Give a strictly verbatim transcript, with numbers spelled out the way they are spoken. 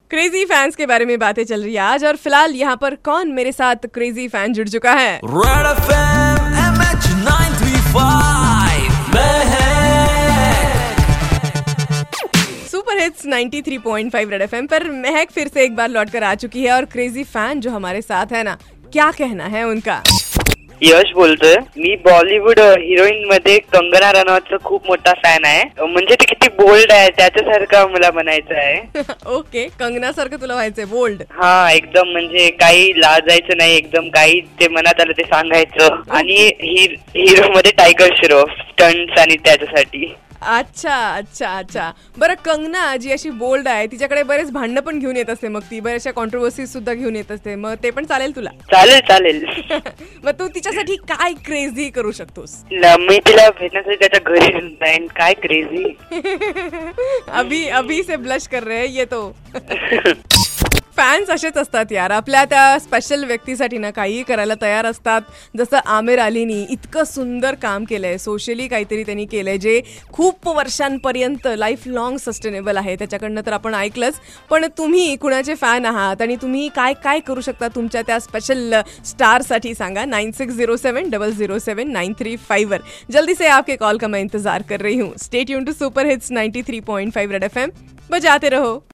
Crazy fans के बारे में बातें चल रही है आज, और फिलहाल यहाँ पर कौन मेरे साथ क्रेजी फैन जुड़ चुका है? Red FM MH nine three five super hits ninety three point five red FM पर महक फिर से एक बार लौट कर आ चुकी है, और क्रेजी फैन जो हमारे साथ है ना, क्या कहना है उनका? यश बोलतोय. मी बॉलिवूड हिरोईन मध्ये कंगना रनौतचा खूप मोठा फॅन आहे. म्हणजे ती किती बोल्ड आहे त्याच्यासारखं मला म्हणायचं आहे. ओके, कंगना सारखं तुला व्हायचंय बोल्ड? हा, एकदम म्हणजे काही लाजायचं नाही, एकदम काही ते मनात आलं ते सांगायचं. आणि हिरो मध्ये टायगर श्रॉफ स्टंट्स आणि त्याच्यासाठी. अच्छा अच्छा अच्छा बरं, कंगना जी अशी बोल्ड आहे तिच्याकडे बरेच भांडणं पण घेऊन येत असते, मग ती बऱ्याचशा कॉन्ट्रोवर्सी सुद्धा घेऊन येत असते, मग ते पण चालेल तुला? चालेल चालेल. मग तू तिच्यासाठी काय क्रेझी करू शकतोस? मी तिला भेटण्यासाठी त्याच्या घरी जाईन. काय क्रेझी. अभी अभी से ब्लश कर रहे हैं ये तो. फॅन्स असेच असतात यार, आपल्या त्या स्पेशल व्यक्तीसाठी ना काही करायला तयार असतात. जसं आमिर अलीनी इतकं सुंदर काम केलंय, सोशली काहीतरी त्यांनी केलंय जे खूप वर्षांपर्यंत लाईफ लॉंग सस्टेनेबल आहे. त्याच्याकडनं तर आपण ऐकलंच, पण तुम्ही कुणाचे फॅन आहात आणि तुम्ही काय काय करू शकता तुमच्या त्या स्पेशल स्टारसाठी सांगा. Nine six zero seven double zero seven nine three five वर जल्दी से आपके कॉल का मैं इंतजार कर रही हूँ. Stay tuned to super hits ninety three point five red FM, बजाते रहो.